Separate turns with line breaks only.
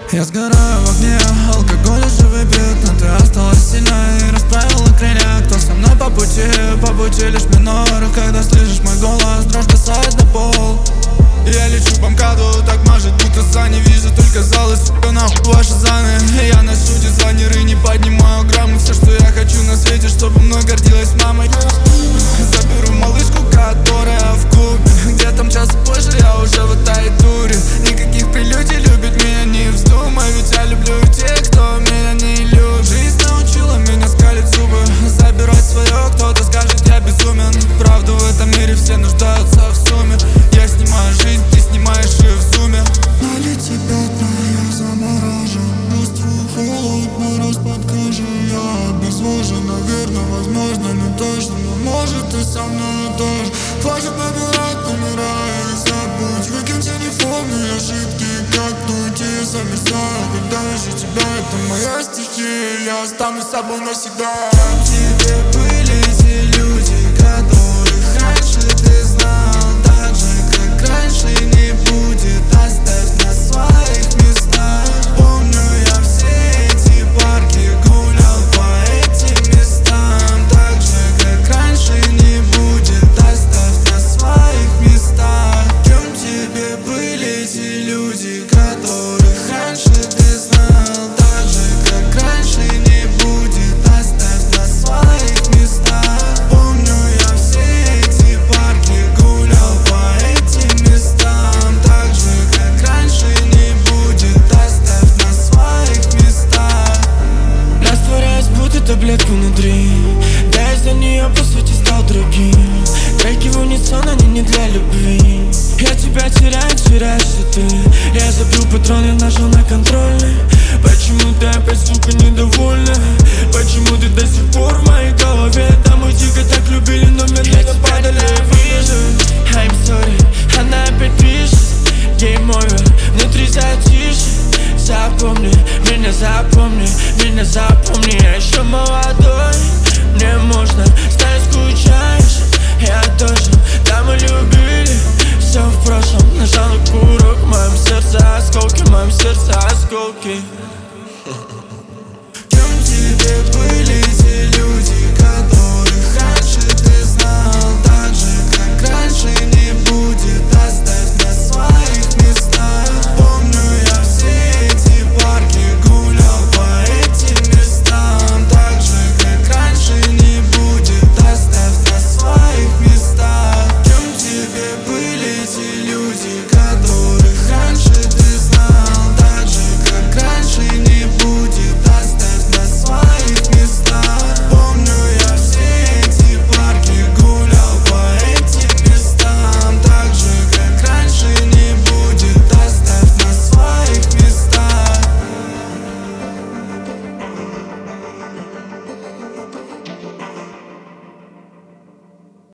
Я сгораю в огне, алкоголь уже выпит, но ты осталась сильной и расправила крылья. Кто со мной по пути лишь миноры. Когда слышишь мой голос, дрожь бросает на пол. Я лечу по МКАДу, так мажет, будто сани. Вижу только залы, сука, нахуй ваши заны. Я ношу дизайнеры, не поднимаю граммы. Все, что я хочу на свете, чтобы мной гордилась мамой. Заберу малышку, которая в клубе. Где там час позже, я уже в этой туре. Никаких прелюдий, любит меня не вздумай. Ведь я люблю тех, кто меня не любит. Жизнь научила меня скалить зубы, забирать свое, кто-то скажет, я безумен. Правда, в этом мире все нуждаются в сумме. Я снимаю жизнь, ты снимаешь ее в зуме.
Налети пятна, я заморожен. Чувствую холод, мороз под кожей. Я обезвожен, наверное, возможно, не точно. Но может ты со мной тоже. Хватит набирать номера и забудь. Выкинь телефонные ошибки, как уйти, замерзаю. Когда вижу тебя, это моя стихия. Я останусь с собой навсегда.
Кем тебе были те люди, которых раньше ты знал? Так же, как раньше, не будет. Оставь на своих местах. Помню я все эти парки, гулял по этим местам. Так же, как раньше, не будет. Оставь на своих местах. Кем тебе были те люди, которых раньше ты знал? Так же, как раньше, не будет. Оставь на своих местах. Помню я все эти парки, гулял по этим местам. Так же, как раньше, не будет. Оставь на своих местах.
Растворяюсь, будто таблетка внутри. Да, я за нее по сути стал другим. Треки в унисон, они не для любви. Я тебя теряю, теряешься ты. Я забил патроны, нажал на контрольный. Почему ты опять, сука, недовольна? Почему ты до сих пор в